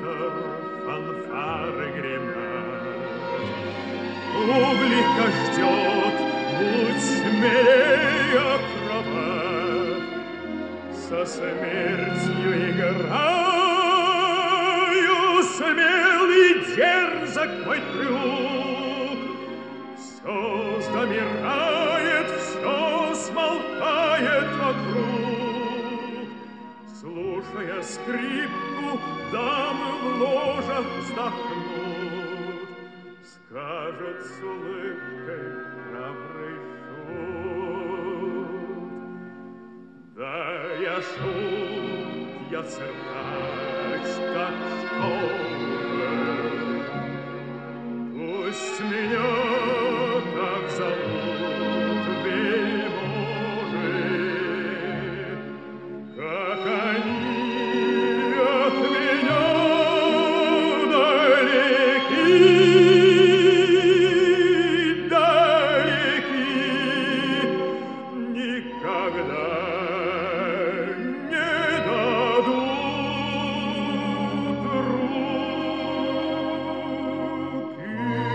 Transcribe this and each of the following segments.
фанфары гремят. Публика ждет, будь смелее, акробат. Со смертью играю, смелый, дерзок мой трюк. Все замирает, все смолкает вокруг. Слушая скрипку, дамы в ложах вздохнут, скажут с улыбкой храбрый шут. Да, я шут, я циркач, так что же? Пусть меня так зовут вельможи, как они от меня далеки, далеки, никогда не дадут руки.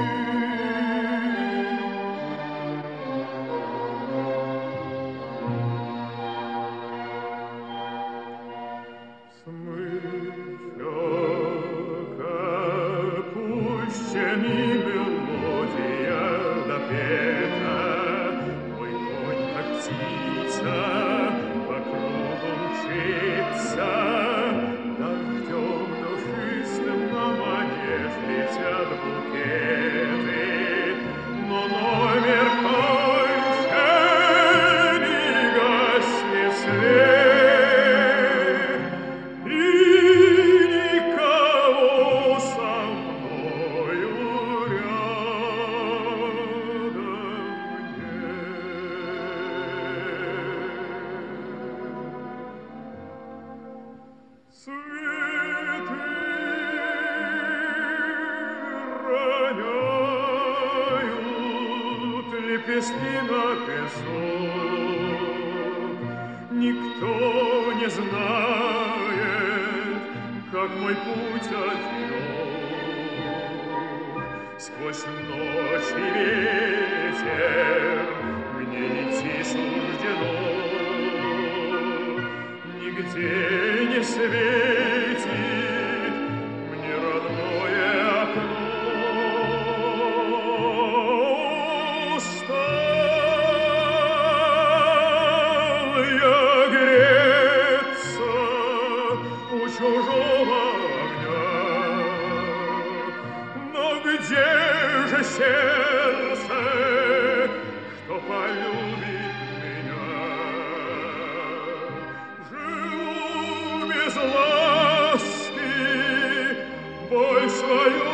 Смычок опущенный, мелодия допета, мой конь, как птица, по кругу мчится, дождем душистым на манеж летят букеты, но номер кончен и гаснет свет, и никого со мною рядом нет. Цветы роняют лепестки на песок. Никто не знает, как мой путь одинок. Сквозь ночь и ветер мне идти суждено. Нигде не светит мне родное окно. Устал я греться у чужого огня, но где же сердце, что полюбит меня? Живу без ласки, боль свою